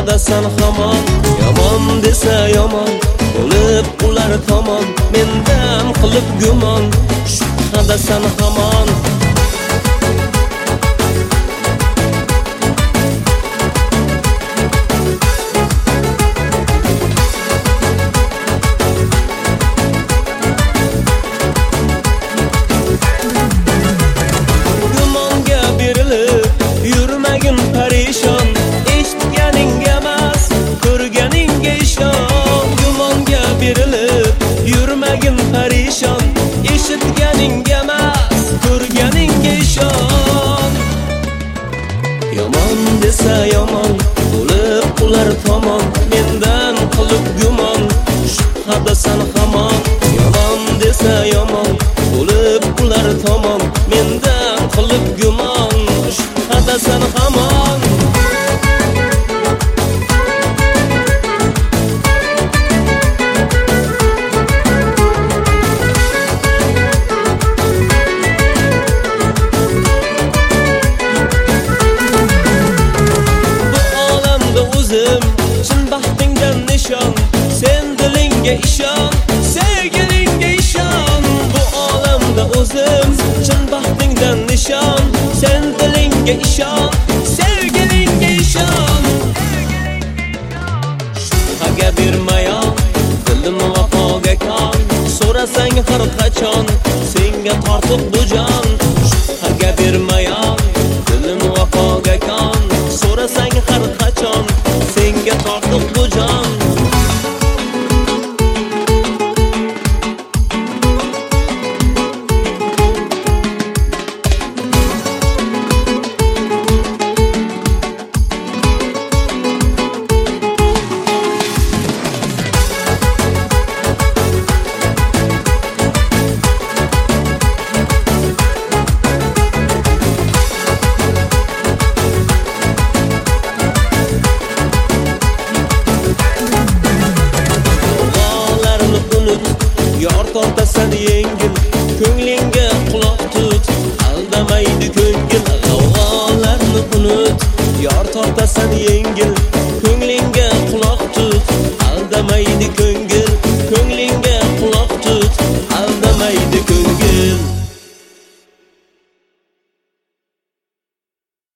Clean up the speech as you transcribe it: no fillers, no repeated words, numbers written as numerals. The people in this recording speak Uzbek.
shubhadasan hamon. Yomon desa yomon bo'lib ular tomon, mendan qilib gumon, shubhadasan hamon. Gumonga berilib yurmagin parishon, eshitganingga emas ko'rganingga ishon. Gumonga berilib yurmagin parishon, eshitganingga emas ko'rganingga ishon. Yomon desa yomon bo'lib ular tomon, mendan qilib gumon, shubhadasan hamon. Yomon desa yomon bo'lib ular tomon, mendan qilib gumon, shubhadasan hamon. Chin baxtingdan nishon, sen dilingga ishon, sevgilingga ishon. Bu olamda o'zim chin baxtingdan nishon, sen dilingga ishon, sevgilingga ishon. Shubhaga bermayon, dilim vafoga kon, so'rasang har qachon senga tortiq bu jon. Shubhaga bermayon, dilim vafoga kon, so'rasang har qachon senga tortiq bu jon. Yor tortasan yengil, ko'nglingga quloq tut, aldamaydi ko'ngil. G'avg'olarni unut, yor tortasan yengil,